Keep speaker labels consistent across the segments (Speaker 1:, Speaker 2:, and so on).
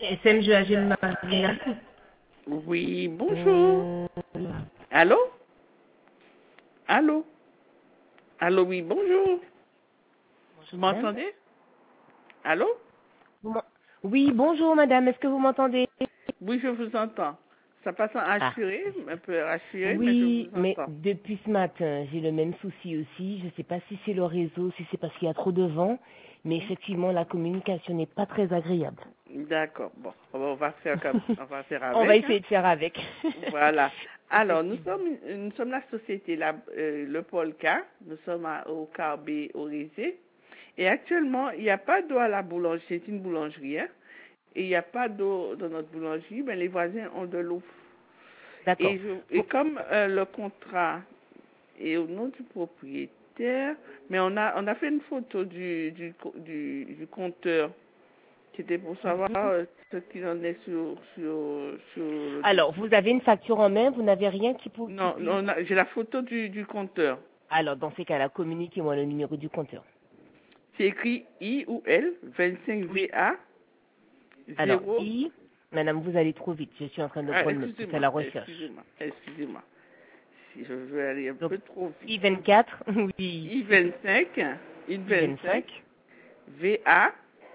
Speaker 1: SM Joachim Marina.
Speaker 2: Oui, bonjour. Allô? Allô? Allô, oui, bonjour. Vous m'entendez? Allô?
Speaker 1: Oui, bonjour madame, est-ce que vous m'entendez?
Speaker 2: Oui, je vous entends. Ça passe en assuré, un peu assuré, mais je
Speaker 1: Oui,
Speaker 2: vous
Speaker 1: mais
Speaker 2: entends.
Speaker 1: depuis ce matin, j'ai le même souci aussi. Je ne sais pas si c'est le réseau, si c'est parce qu'il y a trop de vent, mais effectivement, la communication n'est pas très agréable.
Speaker 2: D'accord, bon, on va faire comme, on va faire
Speaker 1: On va
Speaker 2: avec, hein.
Speaker 1: essayer de faire avec.
Speaker 2: Voilà. Alors,
Speaker 1: Effectivement.
Speaker 2: nous sommes la société, le Polka. Nous sommes au Carbet, au Rézé. Et actuellement, il n'y a pas d'eau à la boulangerie. C'est une boulangerie, hein. Et il n'y a pas d'eau dans notre boulangerie, mais les voisins ont de l'eau.
Speaker 1: D'accord.
Speaker 2: Et comme le contrat est au nom du propriétaire, mais on a fait une photo du compteur. C'était pour savoir ce qu'il en est sur le
Speaker 1: Alors,
Speaker 2: dossier.
Speaker 1: vous avez une facture en main, vous n'avez rien qui
Speaker 2: Non,
Speaker 1: puisse...
Speaker 2: j'ai la photo du compteur.
Speaker 1: Alors, dans ces cas-là, communiquez-moi le numéro du compteur.
Speaker 2: C'est écrit I ou L, 25
Speaker 1: Oui.
Speaker 2: VA,
Speaker 1: Alors,
Speaker 2: 0.
Speaker 1: madame, vous allez trop vite. Je suis en train de
Speaker 2: Ah,
Speaker 1: prendre note. C'est à la recherche.
Speaker 2: excusez-moi. Si je veux aller un
Speaker 1: Donc,
Speaker 2: peu trop vite.
Speaker 1: I24, oui.
Speaker 2: I25,
Speaker 1: I25.
Speaker 2: I25, VA,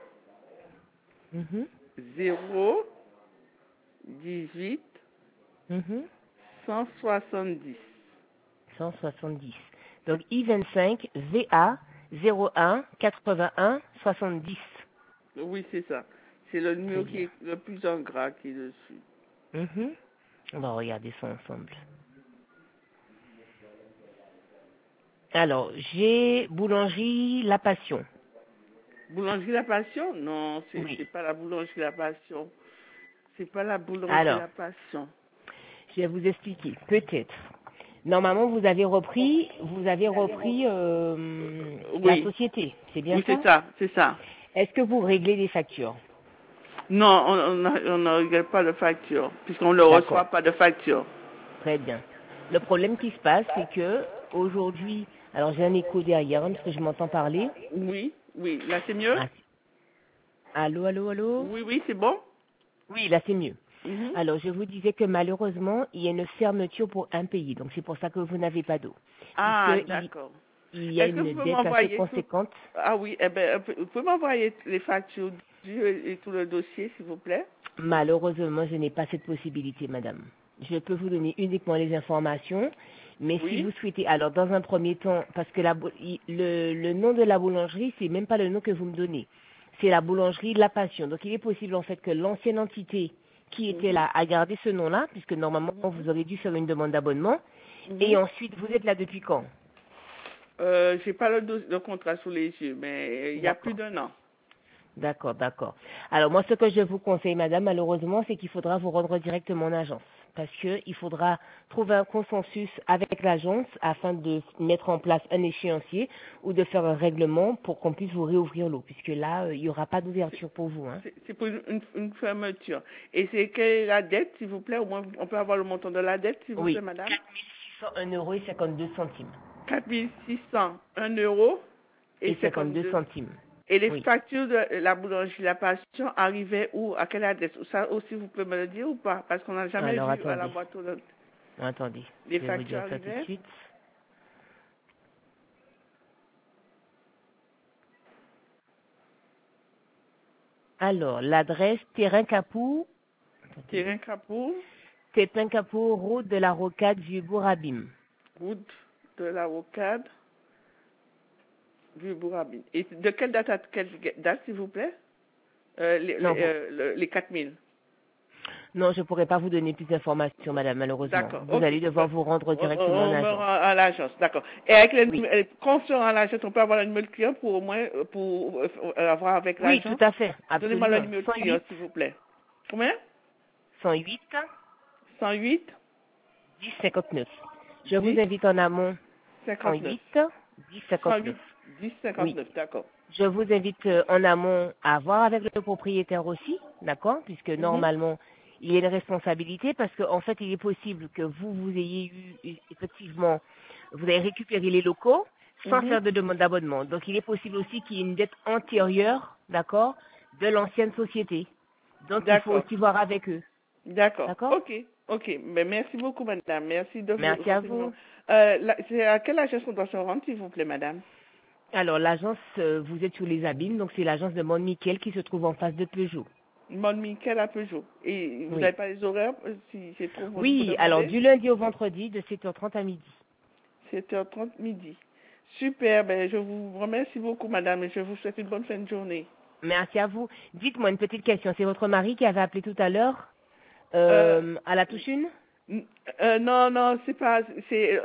Speaker 1: Mhm,
Speaker 2: 0, 18,
Speaker 1: mhm.
Speaker 2: 170.
Speaker 1: 170. Donc, I25, VA, 01, 81, 70.
Speaker 2: Oui, c'est ça. C'est le
Speaker 1: Très
Speaker 2: numéro qui
Speaker 1: bien.
Speaker 2: est le plus en gras qui est dessus.
Speaker 1: Mhm. On va regarder ça ensemble. Alors, j'ai boulangerie La Passion.
Speaker 2: Boulangerie La Passion? Non,
Speaker 1: Oui.
Speaker 2: c'est pas la boulangerie La Passion. C'est pas la boulangerie
Speaker 1: Alors,
Speaker 2: La Passion.
Speaker 1: je vais vous expliquer. Peut-être. Normalement, vous avez repris la
Speaker 2: Oui,
Speaker 1: société. C'est bien
Speaker 2: oui,
Speaker 1: ça?
Speaker 2: c'est ça.
Speaker 1: Est-ce que vous réglez les factures?
Speaker 2: Non, on ne regarde pas de facture, puisqu'on ne reçoit
Speaker 1: D'accord.
Speaker 2: pas de facture.
Speaker 1: Très bien. Le problème qui se passe, c'est que aujourd'hui, alors j'ai un écho derrière, hein, parce que je m'entends parler.
Speaker 2: Oui, oui, là c'est mieux?
Speaker 1: Ah, allô, allô, allô?
Speaker 2: Oui, oui, c'est bon?
Speaker 1: Oui, là c'est mieux.
Speaker 2: Mhm.
Speaker 1: Alors, je vous disais que malheureusement, il y a une fermeture pour un pays, donc c'est pour ça que vous n'avez pas d'eau.
Speaker 2: Ah,
Speaker 1: Puisqu'il
Speaker 2: d'accord.
Speaker 1: il y a
Speaker 2: Est-ce que vous
Speaker 1: une
Speaker 2: pouvez
Speaker 1: dette assez
Speaker 2: m'envoyer tout?
Speaker 1: conséquente.
Speaker 2: Ah oui, eh ben, vous pouvez m'envoyer les factures et tout le dossier, s'il vous plaît?
Speaker 1: Malheureusement, je n'ai pas cette possibilité, madame. Je peux vous donner uniquement les informations, mais si
Speaker 2: Oui.
Speaker 1: vous souhaitez, alors dans un premier temps, parce que le nom de la boulangerie, c'est même pas le nom que vous me donnez. C'est la boulangerie de La Passion. Donc il est possible en fait que l'ancienne entité qui était
Speaker 2: Mhm.
Speaker 1: là a gardé ce nom-là, puisque normalement vous aurez dû faire une demande d'abonnement. Et
Speaker 2: Mhm.
Speaker 1: ensuite, vous êtes là depuis quand?
Speaker 2: J'ai pas le contrat sous les yeux, mais il y a plus
Speaker 1: D'accord.
Speaker 2: d'un an.
Speaker 1: D'accord, d'accord. Alors moi, ce que je vous conseille, madame, malheureusement, c'est qu'il faudra vous rendre directement en agence. Parce qu'il faudra trouver un consensus avec l'agence afin de mettre en place un échéancier ou de faire un règlement pour qu'on puisse vous réouvrir l'eau. Puisque là, il n'y aura pas d'ouverture pour vous. Hein.
Speaker 2: C'est pour une fermeture. Et c'est quelle est la dette, s'il vous plaît? Au moins, on peut avoir le montant de la dette, s'il vous plaît,
Speaker 1: Oui,
Speaker 2: madame?
Speaker 1: 4601 € et 52 centimes.
Speaker 2: 4601 euros et
Speaker 1: Et 52
Speaker 2: 52.
Speaker 1: centimes.
Speaker 2: Et les
Speaker 1: Oui.
Speaker 2: factures de la boulangerie La Passion arrivaient où? À quelle adresse? Ça aussi, vous pouvez me le dire ou pas? Parce qu'on n'a jamais
Speaker 1: Alors,
Speaker 2: vu à la
Speaker 1: attendez.
Speaker 2: boîte aux lettres.
Speaker 1: Attendez.
Speaker 2: Les
Speaker 1: Je vais vous
Speaker 2: factures
Speaker 1: dire ça tout de
Speaker 2: arrivaient?
Speaker 1: suite. Alors, l'adresse Terrain Capou. Attendez.
Speaker 2: Terrain Capour,
Speaker 1: Pépin Capot, route de la Rocade, Vieux-Bourg-Abîme.
Speaker 2: route de la Rocade, du Bourabine. Et de quelle date à quelle date, s'il vous plaît?
Speaker 1: Non,
Speaker 2: Les 4000.
Speaker 1: non, je ne pourrais pas vous donner plus d'informations, madame, malheureusement.
Speaker 2: D'accord,
Speaker 1: Vous
Speaker 2: ok.
Speaker 1: allez devoir vous rendre directement en
Speaker 2: On me rend
Speaker 1: agence.
Speaker 2: à l'agence, d'accord. Et avec
Speaker 1: Oui.
Speaker 2: quand on se rend à l'agence, on peut avoir le numéro de client pour au moins pour avoir avec
Speaker 1: Oui, tout
Speaker 2: l'agence?
Speaker 1: à fait,
Speaker 2: Donnez-moi le
Speaker 1: absolument.
Speaker 2: numéro de client,
Speaker 1: 108,
Speaker 2: s'il vous plaît. Combien?
Speaker 1: 108,
Speaker 2: 108
Speaker 1: 10, 59. Je vous
Speaker 2: 10
Speaker 1: invite en amont
Speaker 2: 59.
Speaker 1: 108, 10, 59.
Speaker 2: 108 10
Speaker 1: Oui.
Speaker 2: 59, d'accord.
Speaker 1: Je vous invite en amont à voir avec le propriétaire aussi, d'accord, puisque
Speaker 2: Mhm,
Speaker 1: normalement, il y a une responsabilité parce qu'en fait, il est possible que vous ayez eu, effectivement, vous avez récupéré les locaux sans
Speaker 2: mhm.
Speaker 1: faire de demande d'abonnement. Donc, il est possible aussi qu'il y ait une dette antérieure, d'accord, de l'ancienne société. Donc, il faut
Speaker 2: D'accord.
Speaker 1: aussi voir avec eux.
Speaker 2: D'accord.
Speaker 1: D'accord?
Speaker 2: Ok. Mais merci beaucoup, madame. Merci de vos
Speaker 1: Merci à
Speaker 2: renseignements.
Speaker 1: vous.
Speaker 2: C'est à quelle agence on doit se rendre, s'il vous plaît, madame?
Speaker 1: Alors, l'agence, vous êtes sur les Abîmes, donc c'est l'agence de Mont-Miquel qui se trouve en face de Peugeot.
Speaker 2: Mon Michael à Peugeot. Et vous
Speaker 1: Oui.
Speaker 2: n'avez pas les horaires, si c'est trop, vous
Speaker 1: Oui, alors
Speaker 2: demander?
Speaker 1: du lundi au vendredi, de 7h30 à midi.
Speaker 2: 7h30 midi. Super, ben je vous remercie beaucoup, madame, et je vous souhaite une bonne fin de journée.
Speaker 1: Merci à vous. Dites-moi une petite question. C'est votre mari qui avait appelé tout à l'heure
Speaker 2: Euh,
Speaker 1: à la touche une?
Speaker 2: non, c'est pas, c'est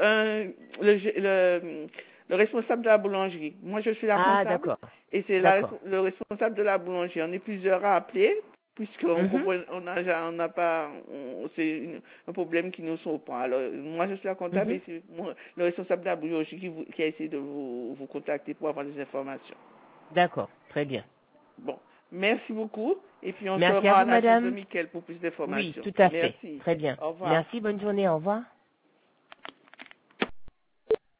Speaker 2: le responsable de la boulangerie. Moi, je suis la
Speaker 1: Ah,
Speaker 2: comptable
Speaker 1: d'accord.
Speaker 2: et c'est
Speaker 1: D'accord.
Speaker 2: le responsable de la boulangerie. On est plusieurs à appeler puisqu'on
Speaker 1: Mhm.
Speaker 2: comprend, on n'a pas, c'est un problème qui nous surprend. Alors, moi, je suis la comptable
Speaker 1: Mhm.
Speaker 2: et c'est le responsable de la boulangerie qui a essayé de vous contacter pour avoir des informations.
Speaker 1: D'accord. Très bien.
Speaker 2: Bon, merci beaucoup et puis on se
Speaker 1: Merci
Speaker 2: rend
Speaker 1: à
Speaker 2: à
Speaker 1: vous,
Speaker 2: l'agence de
Speaker 1: madame.
Speaker 2: Mickaël pour plus
Speaker 1: Oui,
Speaker 2: d'informations.
Speaker 1: tout à fait.
Speaker 2: Merci.
Speaker 1: Très bien.
Speaker 2: Au revoir.
Speaker 1: Merci. Bonne journée. Au revoir.